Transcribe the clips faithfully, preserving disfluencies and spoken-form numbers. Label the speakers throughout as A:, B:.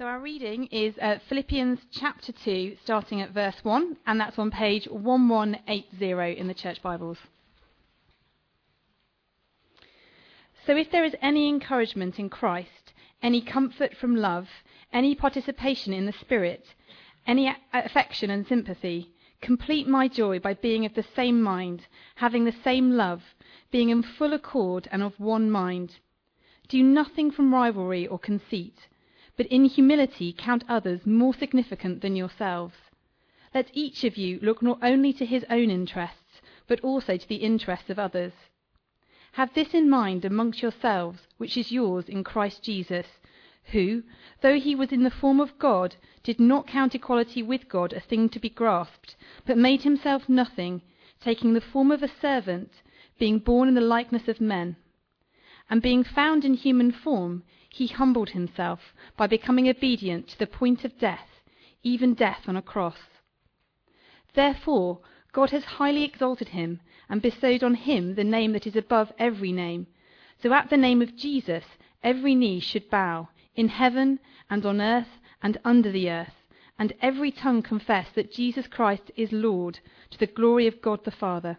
A: So our reading is uh, Philippians chapter two, starting at verse one, and that's on page eleven eighty in the Church Bibles. So if there is any encouragement in Christ, any comfort from love, any participation in the Spirit, any a- affection and sympathy, complete my joy by being of the same mind, having the same love, being in full accord and of one mind. Do nothing from rivalry or conceit, but in humility count others more significant than yourselves. Let each of you look not only to his own interests, but also to the interests of others. Have this in mind amongst yourselves, which is yours in Christ Jesus, who, though he was in the form of God, did not count equality with God a thing to be grasped, but made himself nothing, taking the form of a servant, being born in the likeness of men. And being found in human form, he humbled himself by becoming obedient to the point of death, even death on a cross. Therefore, God has highly exalted him and bestowed on him the name that is above every name, so at the name of Jesus every knee should bow, in heaven and on earth and under the earth, and every tongue confess that Jesus Christ is Lord, to the glory of God the Father.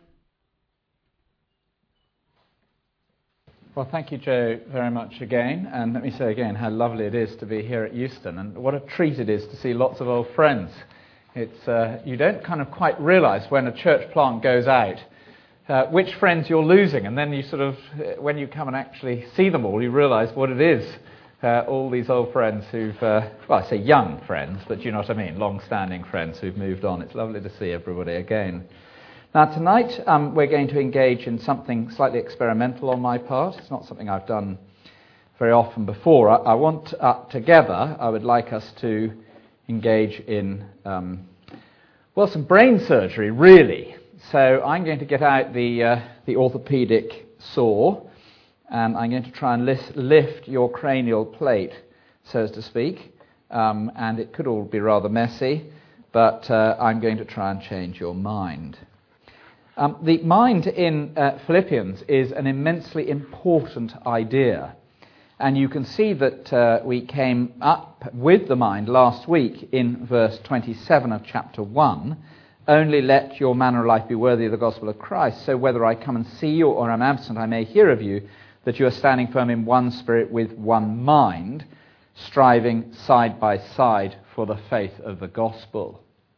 B: Well, thank you, Joe, very much again. And let me say again how lovely it is to be here at Euston, and what a treat it is to see lots of old friends. It's uh, you don't kind of quite realise when a church plant goes out uh, which friends you're losing, and then you sort of, when you come and actually see them all, you realise what it is. Uh, all these old friends who've, uh, well, I say young friends, but you know what I mean, long-standing friends who've moved on. It's lovely to see everybody again. Now, tonight um, we're going to engage in something slightly experimental on my part. It's not something I've done very often before. I, I want, uh, together, I would like us to engage in, um, well, some brain surgery, really. So I'm going to get out the, uh, the orthopedic saw, and I'm going to try and lift, lift your cranial plate, so as to speak. Um, and it could all be rather messy, but uh, I'm going to try and change your mind. Um, the mind in uh, Philippians is an immensely important idea, and you can see that uh, we came up with the mind last week in verse twenty-seven of chapter one. Only let your manner of life be worthy of the gospel of Christ, so whether I come and see you or am absent, I may hear of you, that you are standing firm in one spirit with one mind, striving side by side for the faith of the gospel.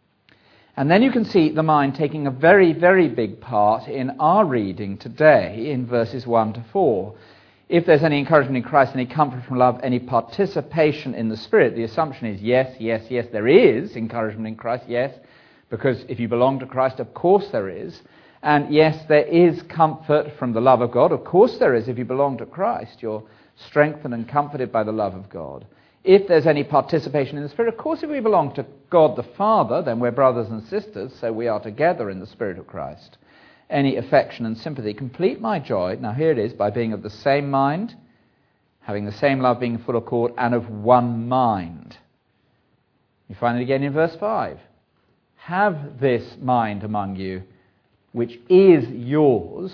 B: And then you can see the mind taking a very, very big part in our reading today in verses one to four. If there's any encouragement in Christ, any comfort from love, any participation in the Spirit, the assumption is yes, yes, yes, there is encouragement in Christ, yes, because if you belong to Christ, of course there is. And yes, there is comfort from the love of God. Of course there is. If you belong to Christ, you're strengthened and comforted by the love of God. If there's any participation in the Spirit, of course, if we belong to God the Father, then we're brothers and sisters, so we are together in the Spirit of Christ. Any affection and sympathy, complete my joy, now here it is, by being of the same mind, having the same love, being in full accord, and of one mind. You find it again in verse five. Have this mind among you, which is yours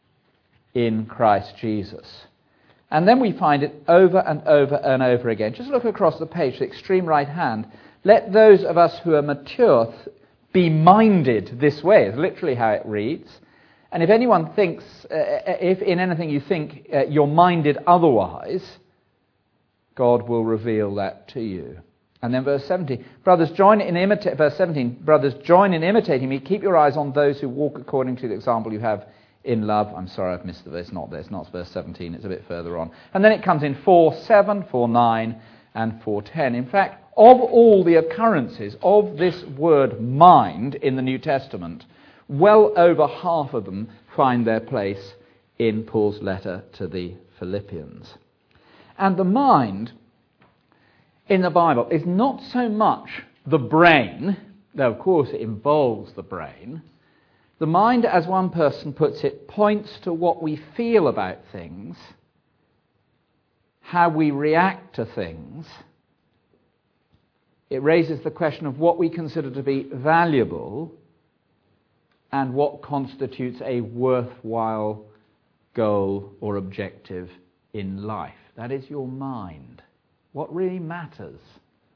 B: in Christ Jesus. And then we find it over and over and over again. Just look across the page, the extreme right hand. Let those of us who are mature th- be minded this way, is literally how it reads. And if anyone thinks, uh, if in anything you think uh, you're minded otherwise, God will reveal that to you. And then verse seventeen, brothers, join in imita- verse seventeen, brothers, join in imitating me. Keep your eyes on those who walk according to the example you have in love. I'm sorry, I've missed the verse. It's not there. It's not verse seventeen. It's a bit further on. And then it comes in four seven, four nine, and four ten. In fact, of all the occurrences of this word mind in the New Testament, well over half of them find their place in Paul's letter to the Philippians. And the mind in the Bible is not so much the brain, though of course it involves the brain. The mind, as one person puts it, points to what we feel about things, how we react to things. It raises the question of what we consider to be valuable and what constitutes a worthwhile goal or objective in life. That is your mind. What really matters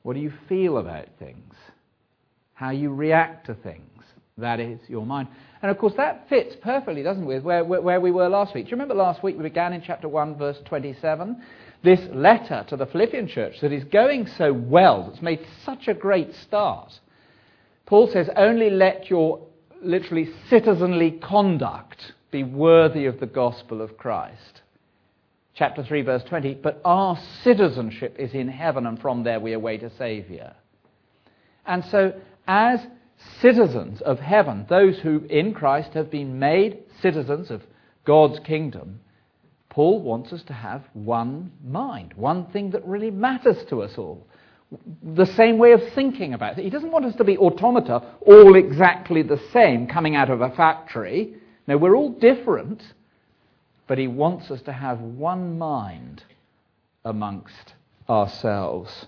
B: What do you feel about things? How you react to things? That is your mind. And of course that fits perfectly, doesn't it, with where, where, where we were last week. Do you remember last week we began in chapter one, verse twenty-seven? This letter to the Philippian church that is going so well, that's made such a great start. Paul says, only let your literally citizenly conduct be worthy of the gospel of Christ. Chapter three, verse twenty, but our citizenship is in heaven, and from there we await a Saviour. And so, as citizens of heaven, those who in Christ have been made citizens of God's kingdom, Paul wants us to have one mind, one thing that really matters to us all. The same way of thinking about it. He doesn't want us to be automata, all exactly the same, coming out of a factory. No, we're all different, but he wants us to have one mind amongst ourselves.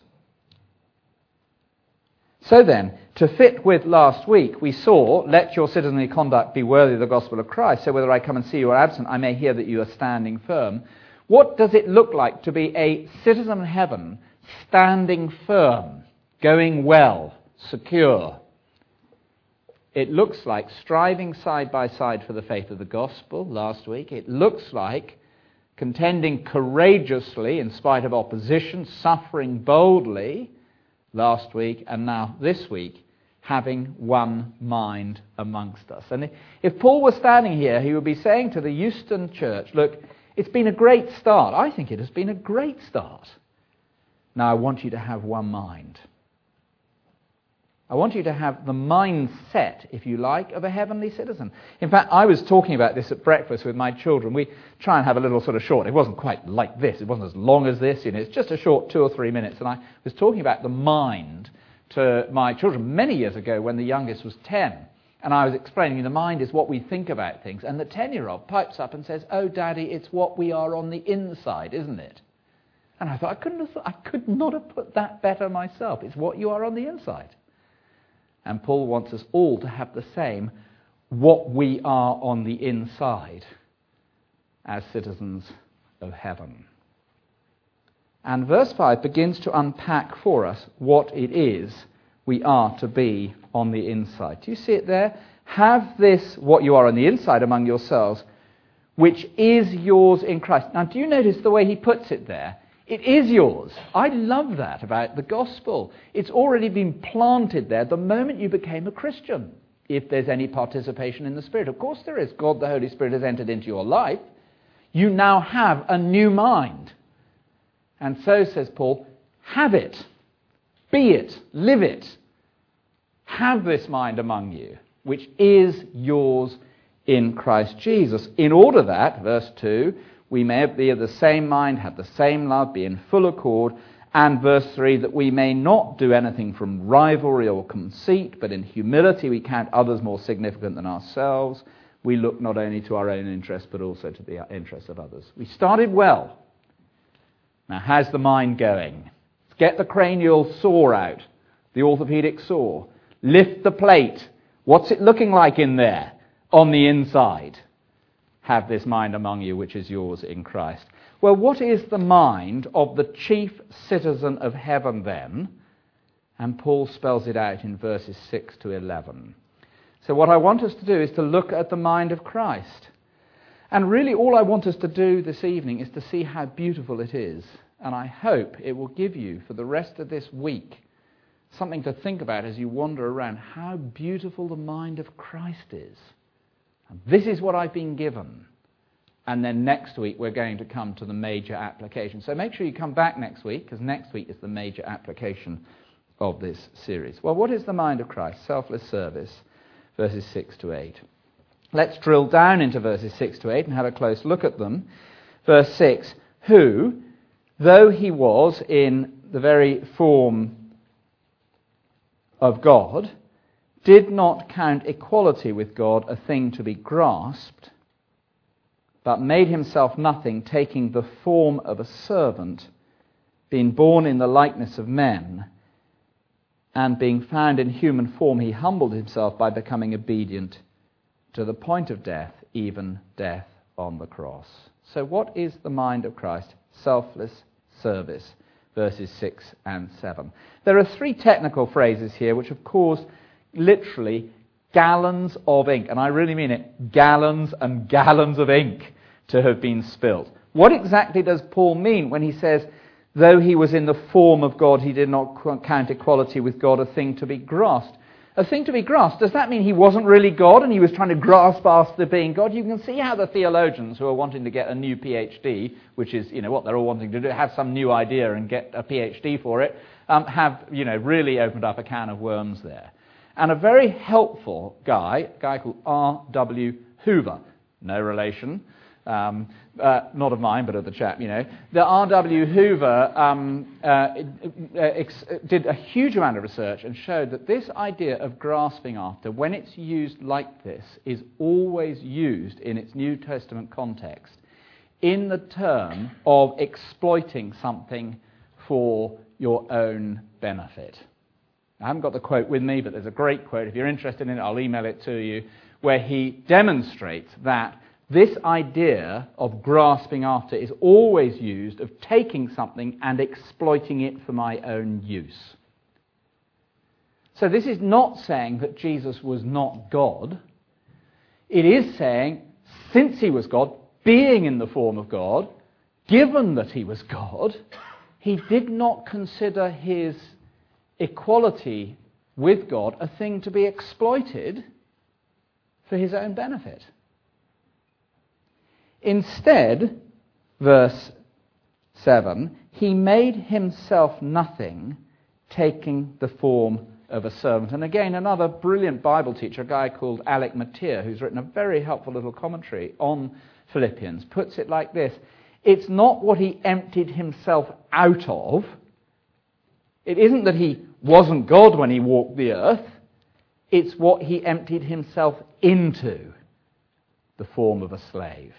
B: So then, to fit with last week, we saw, let your citizenly conduct be worthy of the gospel of Christ, so whether I come and see you or absent, I may hear that you are standing firm. What does it look like to be a citizen of heaven, standing firm, going well, secure? It looks like striving side by side for the faith of the gospel last week. It looks like contending courageously in spite of opposition, suffering boldly last week, and now this week, having one mind amongst us. And if Paul was standing here, he would be saying to the Euston church, look, it's been a great start. I think it has been a great start. Now I want you to have one mind. I want you to have the mindset, if you like, of a heavenly citizen. In fact, I was talking about this at breakfast with my children. We try and have a little sort of short. It wasn't quite like this. It wasn't as long as this. You know, it's just a short two or three minutes. And I was talking about the mind to my children many years ago when the youngest was ten. And I was explaining the mind is what we think about things. And the ten-year-old pipes up and says, oh, Daddy, it's what we are on the inside, isn't it? And I thought, I couldn't have thought, I could not have put that better myself. It's what you are on the inside. And Paul wants us all to have the same, what we are on the inside as citizens of heaven. And verse five begins to unpack for us what it is we are to be on the inside. Do you see it there? Have this, what you are on the inside among yourselves, which is yours in Christ. Now, do you notice the way he puts it there? It is yours. I love that about the gospel. It's already been planted there the moment you became a Christian, if there's any participation in the Spirit. Of course there is. God the Holy Spirit has entered into your life. You now have a new mind. And so, says Paul, have it, be it, live it. Have this mind among you, which is yours in Christ Jesus, in order that, verse two, we may be of the same mind, have the same love, be in full accord, and verse three, that we may not do anything from rivalry or conceit, but in humility we count others more significant than ourselves. We look not only to our own interest, but also to the interests of others. We started well. Now, how's the mind going? Let's get the cranial saw out, the orthopedic saw. Lift the plate. What's it looking like in there on the inside? Have this mind among you, which is yours in Christ. Well, what is the mind of the chief citizen of heaven then? And Paul spells it out in verses six to eleven. So what I want us to do is to look at the mind of Christ. And really all I want us to do this evening is to see how beautiful it is. And I hope it will give you, for the rest of this week, something to think about as you wander around, how beautiful the mind of Christ is. And this is what I've been given. And then next week we're going to come to the major application. So make sure you come back next week, because next week is the major application of this series. Well, what is the mind of Christ? Selfless service, verses six to eight. Let's drill down into verses six to eight and have a close look at them. Verse six, who, though he was in the very form of God, did not count equality with God a thing to be grasped, but made himself nothing, taking the form of a servant, being born in the likeness of men, and being found in human form, he humbled himself by becoming obedient to the point of death, even death on the cross. So what is the mind of Christ? Selfless service. verses six and seven. There are three technical phrases here which have caused literally gallons of ink, and I really mean it, gallons and gallons of ink to have been spilt. What exactly does Paul mean when he says, though he was in the form of God, he did not count equality with God a thing to be grasped? A thing to be grasped, does that mean he wasn't really God and he was trying to grasp after being God? You can see how the theologians who are wanting to get a new PhD, which is, you know, what they're all wanting to do, have some new idea and get a PhD for it, um, have, you know, really opened up a can of worms there. And a very helpful guy, a guy called R W Hoover, no relation, um, uh, not of mine, but of the chap, you know. The R W Hoover um, uh, ex- did a huge amount of research and showed that this idea of grasping after, when it's used like this, is always used in its New Testament context in the term of exploiting something for your own benefit. I haven't got the quote with me, but there's a great quote. If you're interested in it, I'll email it to you, where he demonstrates that this idea of grasping after is always used of taking something and exploiting it for my own use. So this is not saying that Jesus was not God. It is saying, since he was God, being in the form of God, given that he was God, he did not consider his equality with God a thing to be exploited for his own benefit. Instead, verse seven, he made himself nothing, taking the form of a servant. And again, another brilliant Bible teacher, a guy called Alec Motyer, who's written a very helpful little commentary on Philippians, puts it like this: it's not what he emptied himself out of. It isn't that he wasn't God when he walked the earth. It's what he emptied himself into, the form of a slave.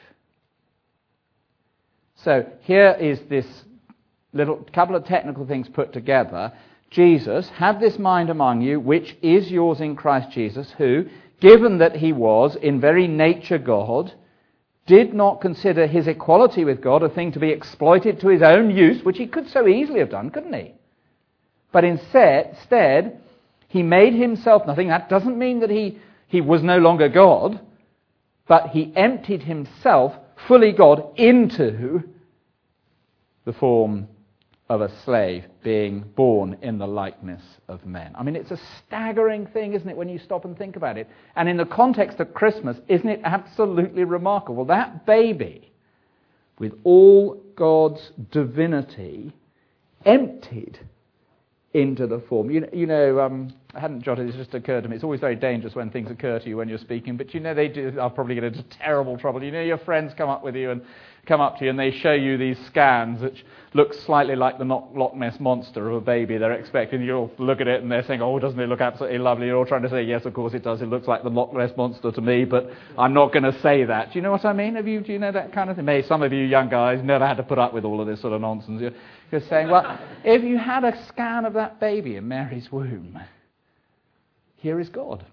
B: So here is this little couple of technical things put together. Jesus, have this mind among you, which is yours in Christ Jesus, who, given that he was in very nature God, did not consider his equality with God a thing to be exploited to his own use, which he could so easily have done, couldn't he? But instead, instead he made himself nothing. That doesn't mean that he, he was no longer God, but he emptied himself, fully God, into the form of a slave, being born in the likeness of men. I mean, it's a staggering thing, isn't it, when you stop and think about it? And in the context of Christmas, isn't it absolutely remarkable? That baby, with all God's divinity, emptied into the form. You know, you know um, I hadn't jotted, it just occurred to me. It's always very dangerous when things occur to you when you're speaking, but you know they do, I'll probably get into terrible trouble. You know your friends come up with you and come up to you and they show you these scans which look slightly like the Loch Ness Monster of a baby they're expecting. You all look at it and they're saying, oh, doesn't it look absolutely lovely? You're all trying to say, yes, of course it does. It looks like the Loch Ness Monster to me, but I'm not going to say that. Do you know what I mean? Have you, do you know that kind of thing? Maybe some of you young guys never had to put up with all of this sort of nonsense. You're, you're saying, well, if you had a scan of that baby in Mary's womb, here is God.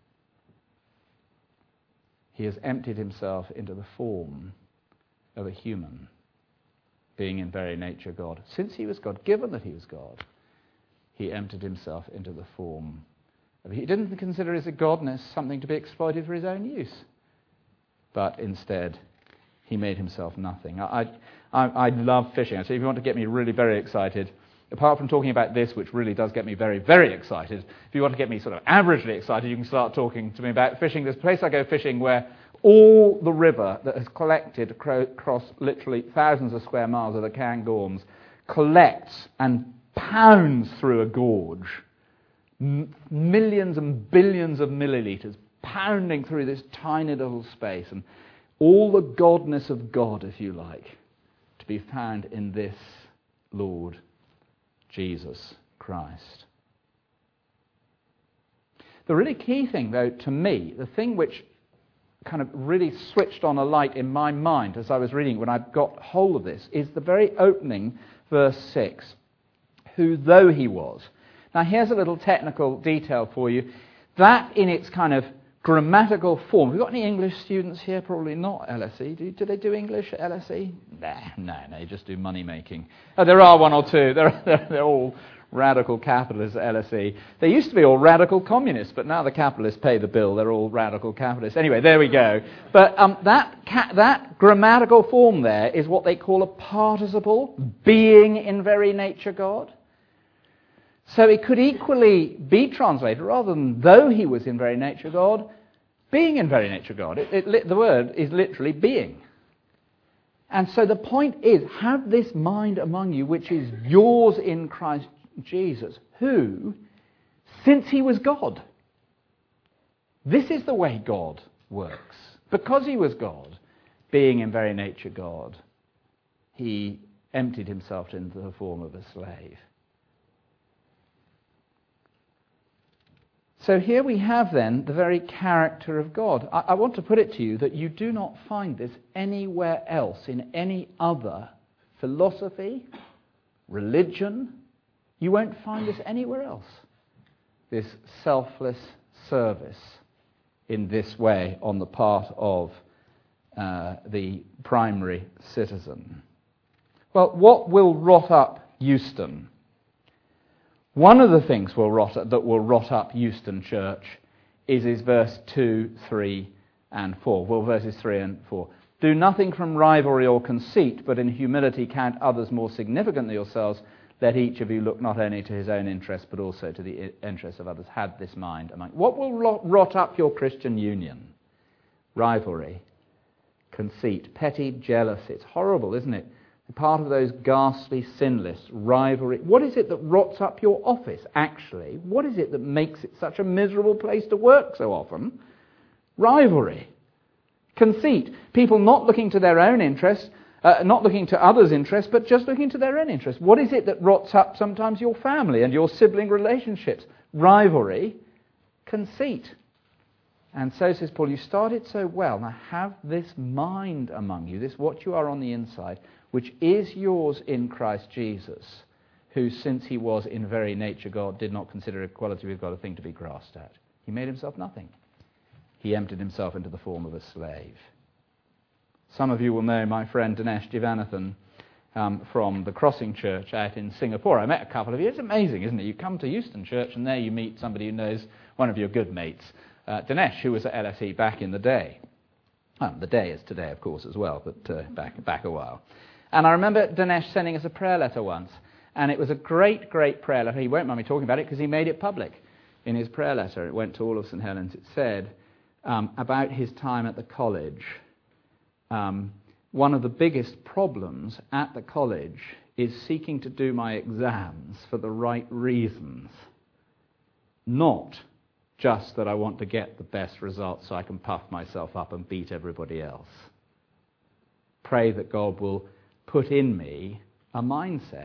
B: He has emptied himself into the form of a human, being in very nature God. Since he was God, given that he was God, he emptied himself into the form of... He didn't consider his godness something to be exploited for his own use, but instead he made himself nothing. I, I, I love fishing. So if you want to get me really very excited, apart from talking about this, which really does get me very, very excited, if you want to get me sort of averagely excited, you can start talking to me about fishing. There's a place I go fishing where all the river that has collected across literally thousands of square miles of the Cairngorms collects and pounds through a gorge. M- millions and billions of millilitres pounding through this tiny little space. And all the godness of God, if you like, to be found in this Lord Jesus Christ. The really key thing, though, to me, the thing which kind of really switched on a light in my mind as I was reading when I got hold of this, is the very opening, verse six, who though he was. Now here's a little technical detail for you. That in its kind of grammatical form. Have we got any English students here? Probably not, L S E. Do, do they do English at L S E? Nah, no, no, they just do money making. Oh, there are one or two. They're, they're, they're all radical capitalists at L S E. They used to be all radical communists, but now the capitalists pay the bill. They're all radical capitalists. Anyway, there we go. But um, that ca- that grammatical form there is what they call a participle, being in very nature God. So it could equally be translated, rather than though he was in very nature God, being in very nature God. It, it, the word is literally being. And so the point is, have this mind among you, which is yours in Christ Jesus, who, since he was God, this is the way God works. Because he was God, being in very nature God, he emptied himself into the form of a slave. So here we have then the very character of God. I, I want to put it to you that you do not find this anywhere else in any other philosophy, religion. You won't find this anywhere else. This selfless service in this way on the part of uh, the primary citizen. Well, what will rot up Euston? One of the things will rot, that will rot up Euston Church is, is verse two, three, and four. Well, verses three and four. Do nothing from rivalry or conceit, but in humility count others more significant than yourselves. Let each of you look not only to his own interest, but also to the interests of others. Have this mind among you. What will rot, rot up your Christian union? Rivalry, conceit, petty jealousy. It's horrible, isn't it? Part of those ghastly sin lists, rivalry. What is it that rots up your office, actually? What is it that makes it such a miserable place to work so often? Rivalry. Conceit. People not looking to their own interests, uh, not looking to others' interests, but just looking to their own interests. What is it that rots up sometimes your family and your sibling relationships? Rivalry. Conceit. And so says Paul, you started so well. Now have this mind among you, this what you are on the inside, which is yours in Christ Jesus, who, since he was in very nature God, did not consider equality with God a thing to be grasped at. He made himself nothing. He emptied himself into the form of a slave. Some of you will know my friend Dinesh Jivanathan um, from the Crossing Church out in Singapore. I met a couple of you. It's amazing, isn't it? You come to Euston Church and there you meet somebody who knows one of your good mates, uh, Dinesh, who was at L S E back in the day. Well, the day is today, of course, as well, but uh, back, back a while. And I remember Dinesh sending us a prayer letter once, and it was a great, great prayer letter. He won't mind me talking about it because he made it public in his prayer letter. It went to all of St Helens. It said um, about his time at the college, um, one of the biggest problems at the college is seeking to do my exams for the right reasons, not just that I want to get the best results so I can puff myself up and beat everybody else. Pray that God will put in me a mindset.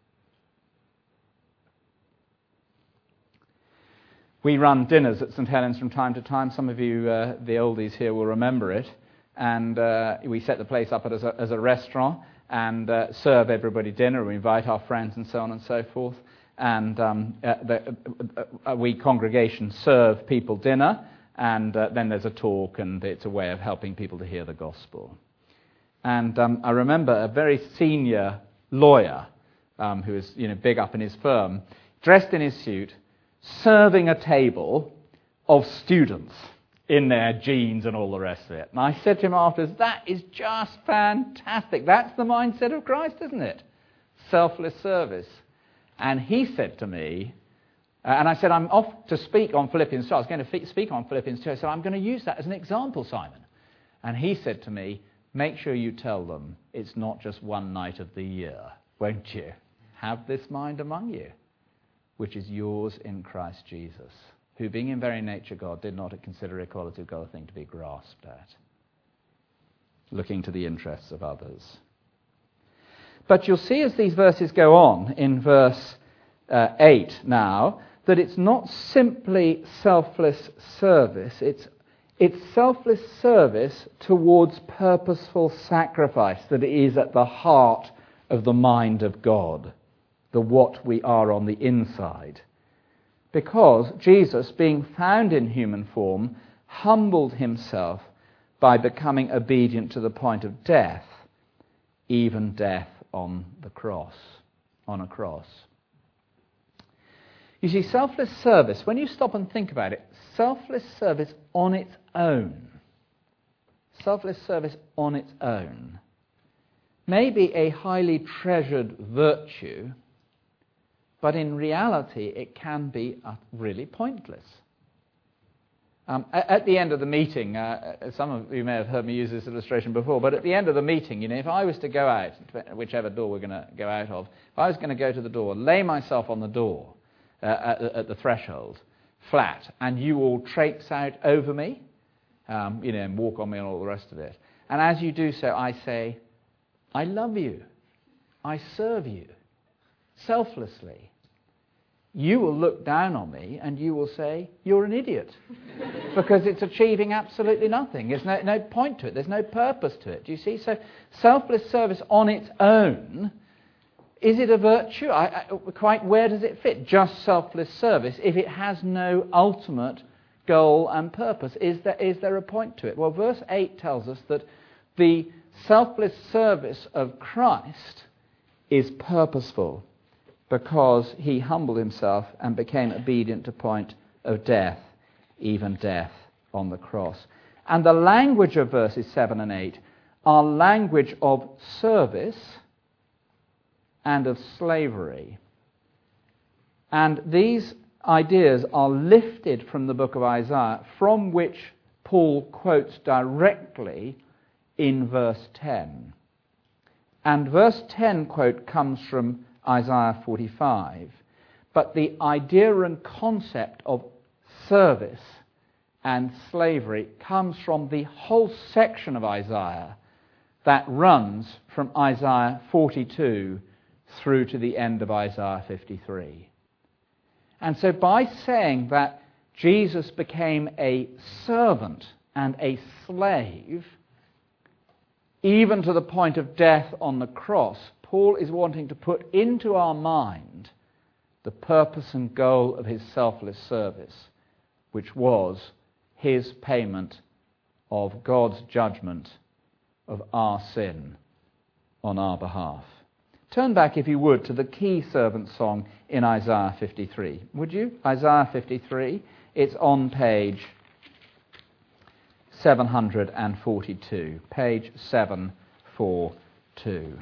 B: We run dinners at St Helens from time to time. Some of you, uh, the oldies here, will remember it. And uh, we set the place up as a, as a restaurant and uh, serve everybody dinner. We invite our friends and so on and so forth. And um, uh, the, uh, uh, we, congregation, serve people dinner. And uh, then there's a talk, and it's a way of helping people to hear the gospel. And um, I remember a very senior lawyer um, who was, you know, big up in his firm, dressed in his suit, serving a table of students in their jeans and all the rest of it. And I said to him afterwards, that is just fantastic. That's the mindset of Christ, isn't it? Selfless service. And he said to me, uh, and I said, I'm off to speak on Philippians two. I was going to f- speak on Philippians two. I said, I'm going to use that as an example, Simon. And he said to me, make sure you tell them it's not just one night of the year, won't you? Have this mind among you, which is yours in Christ Jesus, who being in very nature God did not consider equality with God a thing to be grasped at, looking to the interests of others. But you'll see as these verses go on, in verse uh, eight now, that it's not simply selfless service, it's It's selfless service towards purposeful sacrifice that is at the heart of the mind of God, the what we are on the inside. Because Jesus, being found in human form, humbled himself by becoming obedient to the point of death, even death on the cross, on a cross. You see, selfless service, when you stop and think about it, selfless service on its own, selfless service on its own, may be a highly treasured virtue, but in reality it can be uh, really pointless. Um, at, at the end of the meeting, uh, some of you may have heard me use this illustration before, but at the end of the meeting, you know, if I was to go out, whichever door we're going to go out of, if I was going to go to the door, lay myself on the door, uh, at, at the threshold, flat, and you all traipse out over me, um, you know, and walk on me and all the rest of it, and as you do so, I say, I love you, I serve you, selflessly. You will look down on me and you will say, you're an idiot, because it's achieving absolutely nothing. There's no, no point to it. There's no purpose to it. Do you see? So selfless service on its own, is it a virtue? I, I, quite where does it fit? Just selfless service if it has no ultimate goal and purpose. Is there, is there a point to it? Well, verse eight tells us that the selfless service of Christ is purposeful, because he humbled himself and became obedient to point of death, even death on the cross. And the language of verses seven and eight are language of service and of slavery. And these ideas are lifted from the book of Isaiah, from which Paul quotes directly in verse ten. And verse ten quote comes from Isaiah forty-five. But the idea and concept of service and slavery comes from the whole section of Isaiah that runs from Isaiah forty-two through to the end of Isaiah fifty-three. And so by saying that Jesus became a servant and a slave, even to the point of death on the cross, Paul is wanting to put into our mind the purpose and goal of his selfless service, which was his payment of God's judgment of our sin on our behalf. Turn back, if you would, to the key servant song in Isaiah fifty-three. Would you? Isaiah fifty-three. It's on page seven hundred forty-two. Page seven forty-two.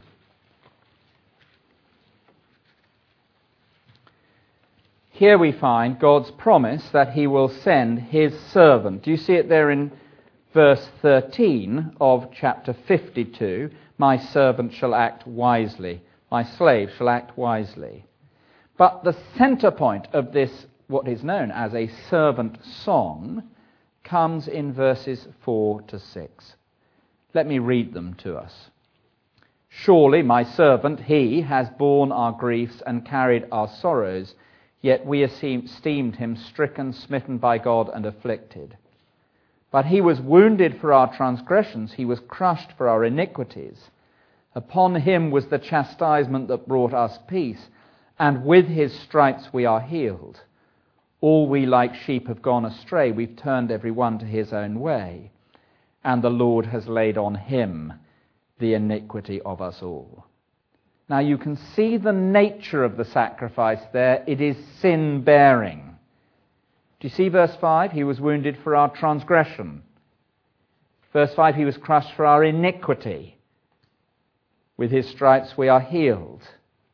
B: Here we find God's promise that he will send his servant. Do you see it there in verse thirteen of chapter fifty-two? My servant shall act wisely. My slave shall act wisely. But the centre point of this, what is known as a servant song, comes in verses four to six. Let me read them to us. Surely my servant, he has borne our griefs and carried our sorrows, yet we esteemed him stricken, smitten by God, and afflicted. But he was wounded for our transgressions, he was crushed for our iniquities. Upon him was the chastisement that brought us peace, and with his stripes we are healed. All we like sheep have gone astray, we've turned every one to his own way, and the Lord has laid on him the iniquity of us all. Now you can see the nature of the sacrifice there. It is sin-bearing. Do you see verse five? He was wounded for our transgression. Verse five, he was crushed for our iniquity. With his stripes we are healed.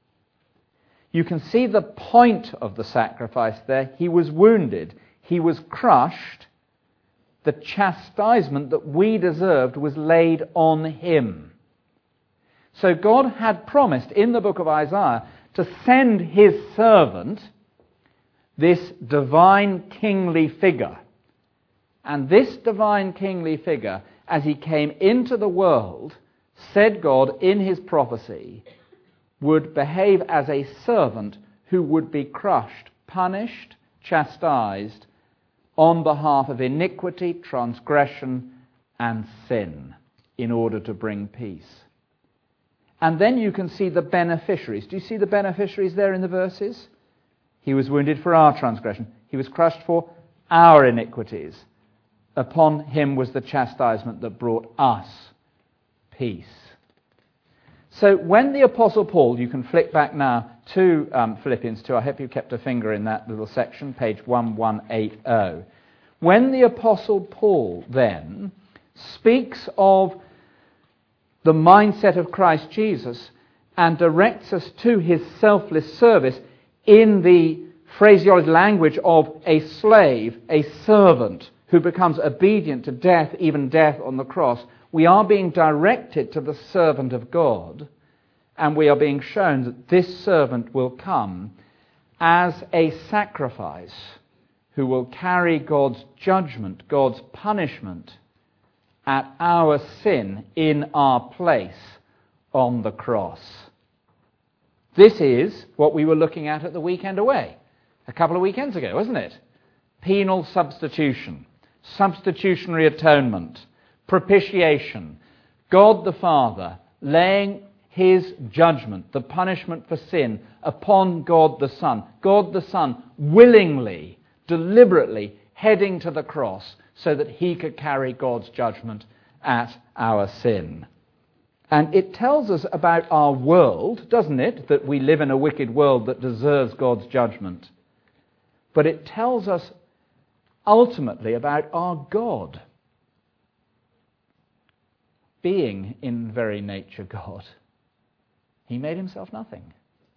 B: You can see the point of the sacrifice there. He was wounded. He was crushed. The chastisement that we deserved was laid on him. So God had promised in the book of Isaiah to send his servant, this divine kingly figure. And this divine kingly figure, as he came into the world, said God in his prophecy, would behave as a servant who would be crushed, punished, chastised on behalf of iniquity, transgression, and sin in order to bring peace. And then you can see the beneficiaries. Do you see the beneficiaries there in the verses? He was wounded for our transgression. He was crushed for our iniquities. upon him was the chastisement that brought us peace. So when the Apostle Paul, you can flick back now to um, Philippians two, I hope you kept a finger in that little section, page eleven eighty. When the Apostle Paul then speaks of the mindset of Christ Jesus and directs us to his selfless service in the phraseology language of a slave, a servant who becomes obedient to death, even death on the cross, we are being directed to the servant of God, and we are being shown that this servant will come as a sacrifice who will carry God's judgment, God's punishment at our sin in our place on the cross. This is what we were looking at at the weekend away, a couple of weekends ago, wasn't it? Penal substitution, substitutionary atonement, propitiation, God the Father laying his judgment, the punishment for sin, upon God the Son. God the Son willingly, deliberately heading to the cross so that he could carry God's judgment at our sin. And it tells us about our world, doesn't it, that we live in a wicked world that deserves God's judgment. But it tells us ultimately about our God, being in very nature God. He made himself nothing.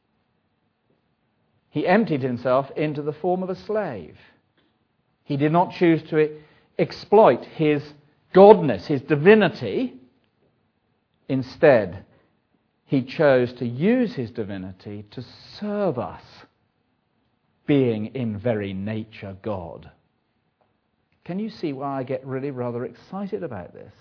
B: He emptied himself into the form of a slave. He did not choose to exploit his godness, his divinity. Instead, he chose to use his divinity to serve us, being in very nature God. Can you see why I get really rather excited about this?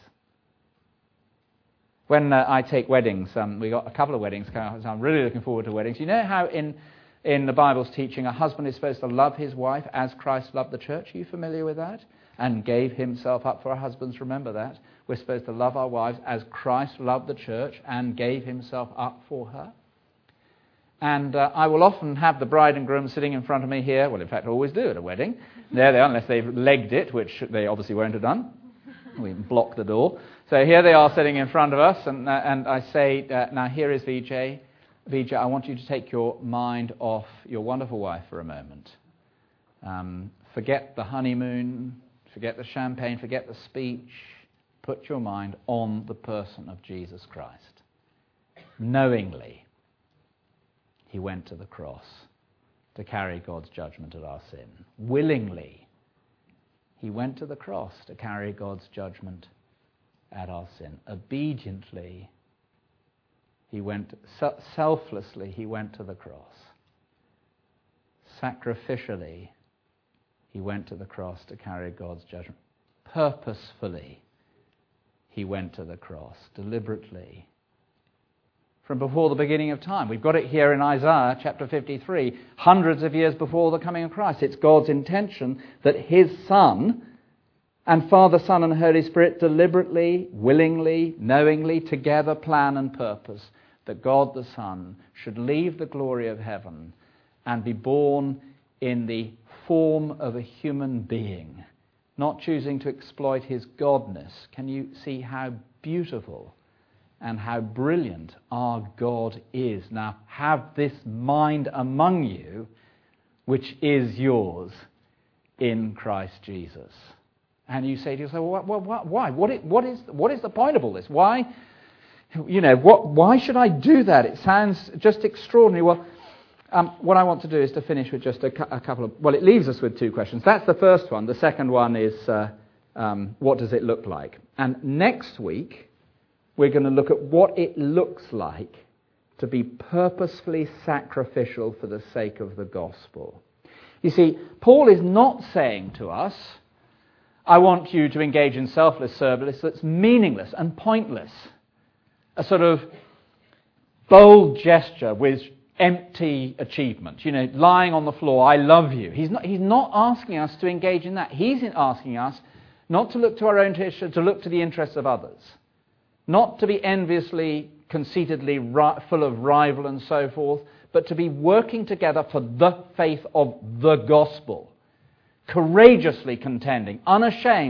B: When uh, I take weddings, um, we got a couple of weddings coming up, so I'm really looking forward to weddings. You know how in, in the Bible's teaching a husband is supposed to love his wife as Christ loved the church? Are you familiar with that? And gave himself up for our husbands. Remember that. We're supposed to love our wives as Christ loved the church and gave himself up for her. And uh, I will often have the bride and groom sitting in front of me here. Well, in fact, I always do at a wedding. There they are, unless they've legged it, which they obviously won't have done. We block the door. So here they are sitting in front of us, and uh, and I say, uh, now here is V J. V J, I want you to take your mind off your wonderful wife for a moment. Um, forget the honeymoon, forget the champagne, forget the speech. Put your mind on the person of Jesus Christ. Knowingly, he went to the cross to carry God's judgment at our sin. Willingly, he went to the cross to carry God's judgment at our sin. Obediently, he went, selflessly, he went to the cross. Sacrificially, he went to the cross to carry God's judgment. Purposefully, he went to the cross. Deliberately. From before the beginning of time. We've got it here in Isaiah chapter fifty-three, hundreds of years before the coming of Christ. It's God's intention that his Son and Father, Son and Holy Spirit deliberately, willingly, knowingly, together plan and purpose that God the Son should leave the glory of heaven and be born in the form of a human being, not choosing to exploit his godness. Can you see how beautiful and how brilliant our God is? Now, have this mind among you, which is yours in Christ Jesus. And you say to yourself, well, what, what, why? What, it, what, is, what is the point of all this? Why, you know, what, why should I do that? It sounds just extraordinary. Well, um, what I want to do is to finish with just a, cu- a couple of, well, it leaves us with two questions. That's the first one. The second one is, uh, um, what does it look like? And next week, we're going to look at what it looks like to be purposefully sacrificial for the sake of the gospel. You see, Paul is not saying to us, I want you to engage in selfless service that's meaningless and pointless. A sort of bold gesture with empty achievement. You know, lying on the floor, I love you. He's not, he's not asking us to engage in that. He's asking us not to look to our own interests, to look to the interests of others. Not to be enviously, conceitedly ri- full of rival and so forth, but to be working together for the faith of the gospel. Courageously contending, unashamed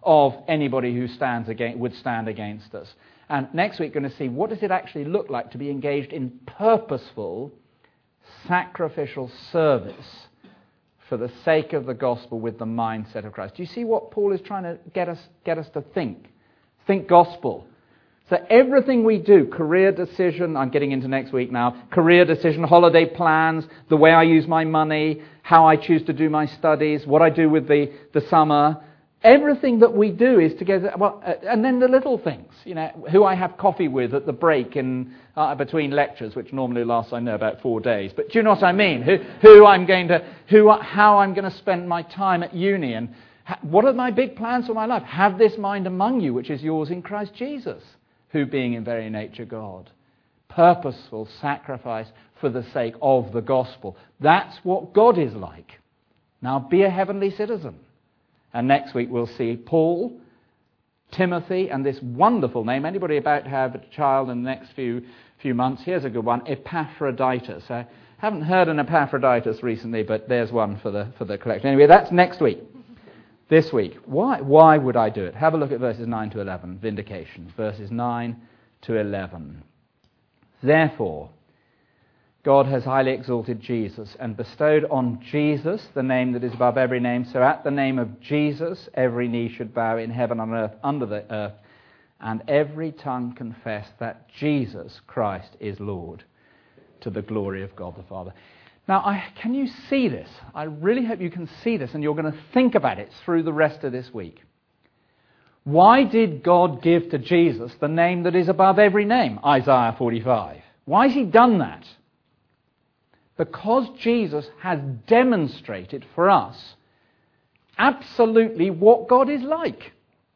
B: of anybody who stands against, would stand against us. And next week, we're going to see what does it actually look like to be engaged in purposeful, sacrificial service for the sake of the gospel with the mindset of Christ. Do you see what Paul is trying to get us get us to think? Think gospel. So everything we do, career decision, I'm getting into next week now, career decision, holiday plans, the way I use my money, how I choose to do my studies, what I do with the, the summer, everything that we do is together. Well, uh, and then the little things, you know, who I have coffee with at the break in uh, between lectures, which normally lasts, I know, about four days. But do you know what I mean? Who, who I'm going to, who, how I'm going to spend my time at uni, and ha- what are my big plans for my life? Have this mind among you, which is yours in Christ Jesus, who being in very nature God. Purposeful sacrifice for the sake of the gospel. That's what God is like. Now be a heavenly citizen. And next week we'll see Paul, Timothy, and this wonderful name. Anybody about to have a child in the next few few months? Here's a good one, Epaphroditus. I haven't heard an Epaphroditus recently, but there's one for the for the collection. Anyway, that's next week. This week. Why why would I do it? Have a look at verses nine to eleven. Vindication. Verses nine to eleven. Therefore, God has highly exalted Jesus and bestowed on Jesus the name that is above every name. So at the name of Jesus, every knee should bow in heaven, on earth, under the earth, and every tongue confess that Jesus Christ is Lord, to the glory of God the Father. Now, I, can you see this? I really hope you can see this, and you're going to think about it through the rest of this week. Why did God give to Jesus the name that is above every name? Isaiah forty-five. Why has he done that? Because Jesus has demonstrated for us absolutely what God is like.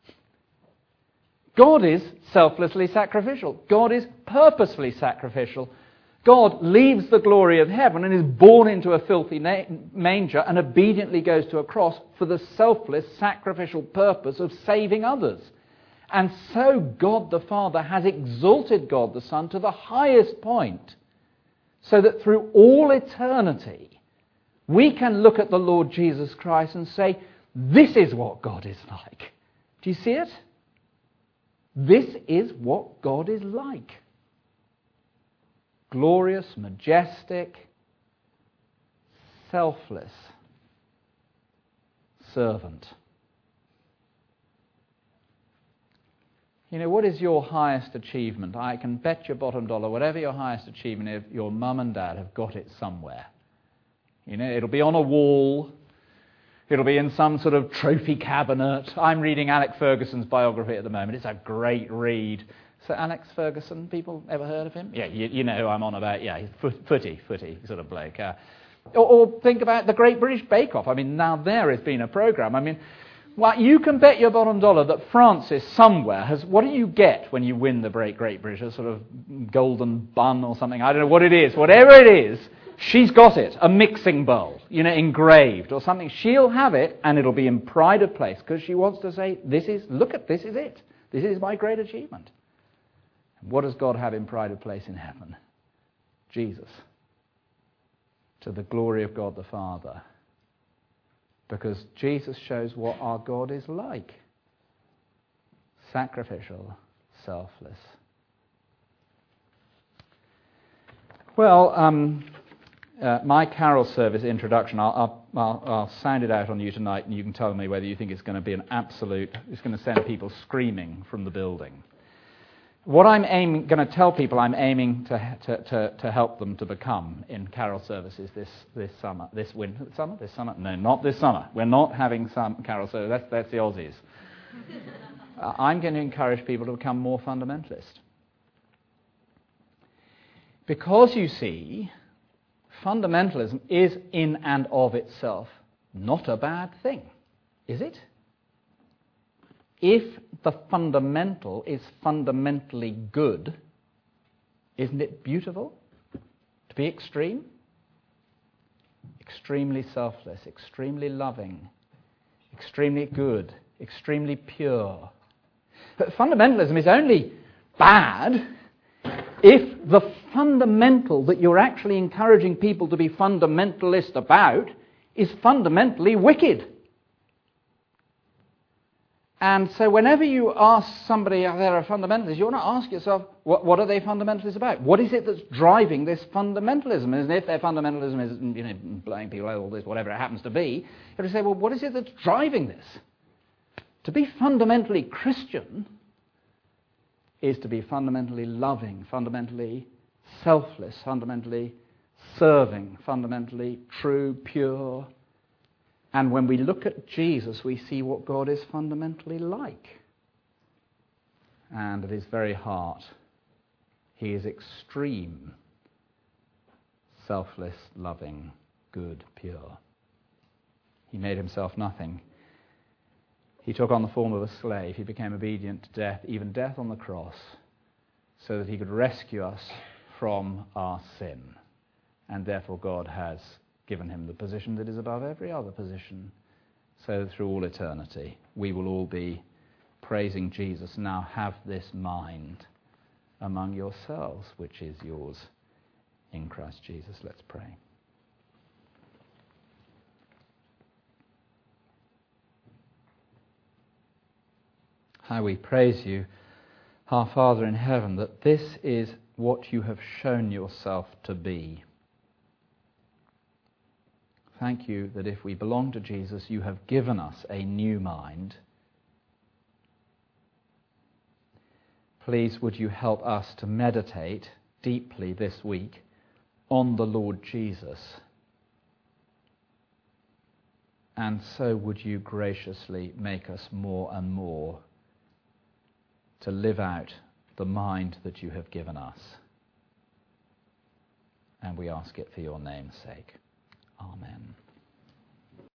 B: God is selflessly sacrificial. God is purposefully sacrificial. God leaves the glory of heaven and is born into a filthy na- manger and obediently goes to a cross for the selfless sacrificial purpose of saving others. And so God the Father has exalted God the Son to the highest point, so that through all eternity we can look at the Lord Jesus Christ and say, this is what God is like. Do you see it? This is what God is like. Glorious, majestic, selfless servant. You know, what is your highest achievement? I can bet your bottom dollar, whatever your highest achievement is, your mum and dad have got it somewhere. You know, it'll be on a wall. It'll be in some sort of trophy cabinet. I'm reading Alex Ferguson's biography at the moment. It's a great read. So Alex Ferguson, people ever heard of him? Yeah, you, you know who I'm on about. Yeah, he's foot, footy, footy sort of bloke. Uh, or, or think about the Great British Bake Off. I mean, now there has been a programme. I mean, well, you can bet your bottom dollar that Frances somewhere has... What do you get when you win the Great Great British? A sort of golden bun or something? I don't know what it is. Whatever it is, she's got it. A mixing bowl, you know, engraved or something. She'll have it and it'll be in pride of place because she wants to say, this is, look at, this is it. This is my great achievement. What does God have in pride of place in heaven? Jesus. To the glory of God the Father. Because Jesus shows what our God is like. Sacrificial, selfless. Well, um, uh, my carol service introduction, I'll, I'll, I'll, I'll sound it out on you tonight and you can tell me whether you think it's going to be an absolute, it's going to send people screaming from the building. What I'm aiming, going to tell people I'm aiming to, to, to, to help them to become in carol services this, this summer, this winter, summer, this summer? No, not this summer. We're not having some carol service. That's, that's the Aussies. uh, I'm going to encourage people to become more fundamentalist. Because, you see, fundamentalism is in and of itself not a bad thing, is it? If the fundamental is fundamentally good, isn't it beautiful to be extreme? Extremely selfless, extremely loving, extremely good, extremely pure. But fundamentalism is only bad if the fundamental that you're actually encouraging people to be fundamentalist about is fundamentally wicked.
C: And so whenever you ask somebody if they're a fundamentalist, you want to ask yourself, what, what are they fundamentalists about? What is it that's driving this fundamentalism? And if their fundamentalism is, you know, blowing people out, all this, whatever it happens to be, you have to say, well, what is it that's driving this? To be fundamentally Christian is to be fundamentally loving, fundamentally selfless, fundamentally serving, fundamentally true, pure. And when we look at Jesus, we see what God is fundamentally like. And at his very heart, he is extreme, selfless, loving, good, pure. He made himself nothing. He took on the form of a slave. He became obedient to death, even death on the cross, so that he could rescue us from our sin. And therefore God has given him the position that is above every other position, so that through all eternity we will all be praising Jesus. Now have this mind among yourselves, which is yours in Christ Jesus. Let's pray. How we praise you, our Father in heaven, that this is what you have shown yourself to be. Thank you that if we belong to Jesus, you have given us a new mind. Please, would you help us to meditate deeply this week on the Lord Jesus? And so would you graciously make us more and more to live out the mind that you have given us. And we ask it for your name's sake. Amen.